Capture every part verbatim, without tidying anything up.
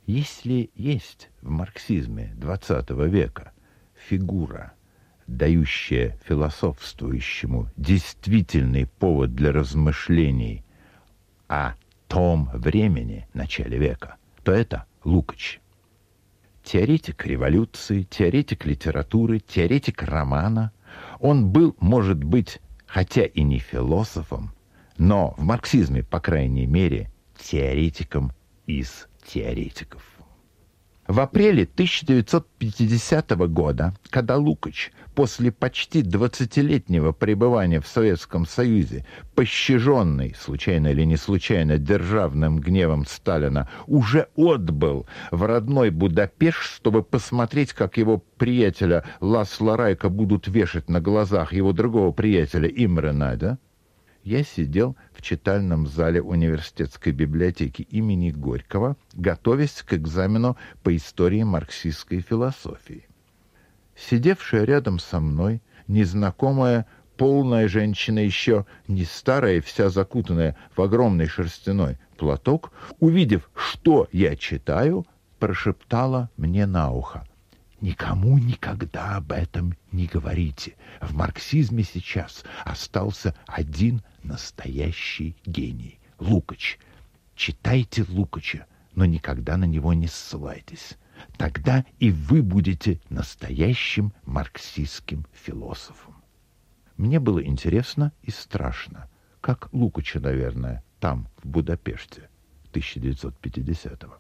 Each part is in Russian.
Если есть в марксизме двадцатого века фигура, дающая философствующему действительный повод для размышлений о том времени, начале века, то это Лукач. Теоретик революции, теоретик литературы, теоретик романа. Он был, может быть, хотя и не философом, но в марксизме, по крайней мере, теоретиком из теоретиков. В апреле тысяча девятьсот пятидесятого года, когда Лукач после почти двадцатилетнего пребывания в Советском Союзе, пощаженный, случайно или не случайно, державным гневом Сталина, уже отбыл в родной Будапешт, чтобы посмотреть, как его приятеля Ласло Райка будут вешать на глазах его другого приятеля Имре Надя, я сидел в читальном зале университетской библиотеки имени Горького, готовясь к экзамену по истории марксистской философии. Сидевшая рядом со мной незнакомая полная женщина, еще не старая, вся закутанная в огромный шерстяной платок, увидев, что я читаю, прошептала мне на ухо: «Никому никогда об этом не говорите. В марксизме сейчас остался один настоящий гений — Лукач. Читайте Лукача, но никогда на него не ссылайтесь. Тогда и вы будете настоящим марксистским философом». Мне было интересно и страшно, как Лукача, наверное, там, в Будапеште, тысяча девятьсот пятидесятого.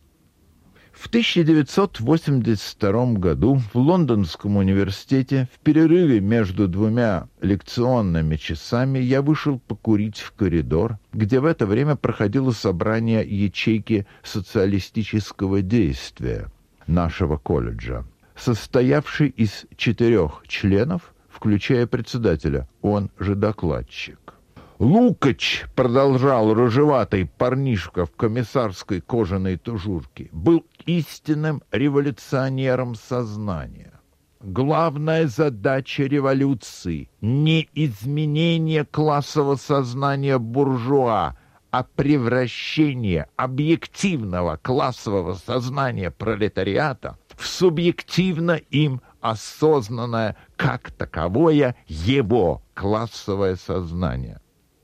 В тысяча девятьсот восемьдесят втором году в Лондонском университете в перерыве между двумя лекционными часами я вышел покурить в коридор, где в это время проходило собрание ячейки социалистического действия нашего колледжа, состоявший из четырех членов, включая председателя, он же докладчик. Лукач, продолжал рыжеватый парнишка в комиссарской кожаной тужурке, был истинным революционером сознания. Главная задача революции — не изменение классового сознания буржуа, а превращение объективного классового сознания пролетариата в субъективно им осознанное как таковое его классовое сознание.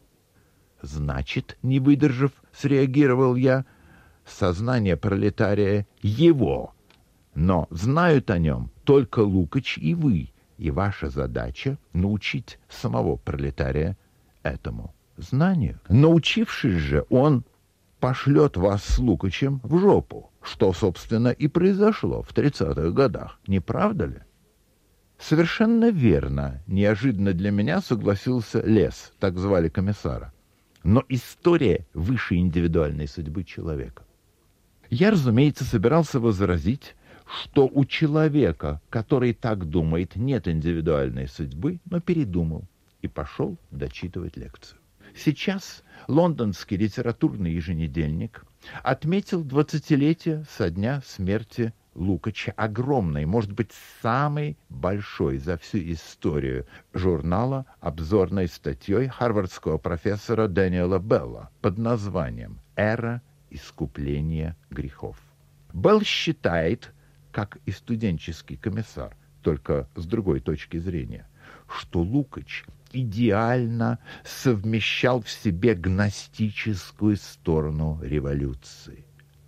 Значит, не выдержав, среагировал я, сознание пролетария его, но знают о нем только Лукач и вы, и ваша задача — научить самого пролетария этому знанию. Научившись же, он пошлет вас с Лукачем в жопу, что, собственно, и произошло в тридцатых годах, не правда ли? Совершенно верно, неожиданно для меня согласился Лес, так звали комиссара. Но история выше индивидуальной судьбы человека. Я, разумеется, собирался возразить, что у человека, который так думает, нет индивидуальной судьбы, но передумал и пошел дочитывать лекцию. Сейчас лондонский литературный еженедельник отметил двадцатилетие со дня смерти Лукача, огромной, может быть, самой большой за всю историю журнала обзорной статьей харвардского профессора Дэниела Белла под названием «Эра искупления грехов». Белл считает, как и студенческий комиссар, только с другой точки зрения, что Лукач идеально совмещал в себе гностическую сторону революции.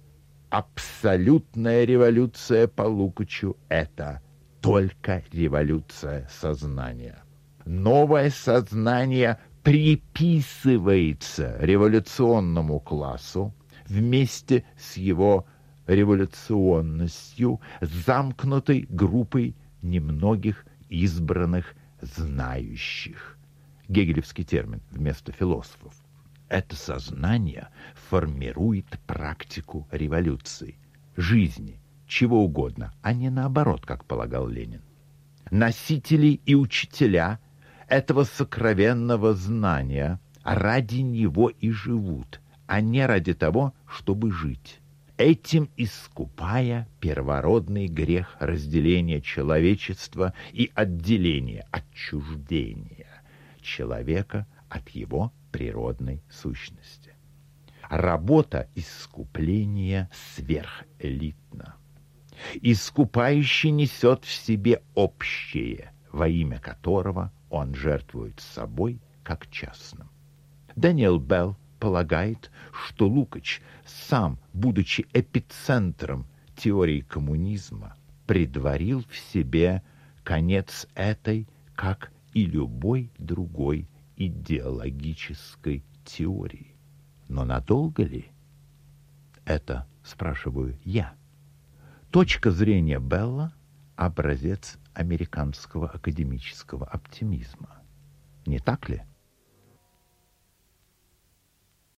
Абсолютная революция по Лукачу — это только революция сознания. Новое сознание приписывается революционному классу вместе с его революционностью, замкнутой группой немногих избранных знающих. Гегелевский термин вместо философов. Это сознание формирует практику революции, жизни, чего угодно, а не наоборот, как полагал Ленин. Носители и учителя этого сокровенного знания ради него и живут, а не ради того, чтобы жить. Этим искупая первородный грех разделения человечества и отделения, отчуждения человека от его природной сущности. Работа искупления сверхэлитна. Искупающий несет в себе общее, во имя которого он жертвует собой как частным. Дэниел Белл полагает, что Лукач, сам будучи эпицентром теории коммунизма, предварил в себе конец этой, как и любой другой идеологической теории. Но надолго ли? Это спрашиваю я. Точка зрения Белла – образец американского академического оптимизма. Не так ли?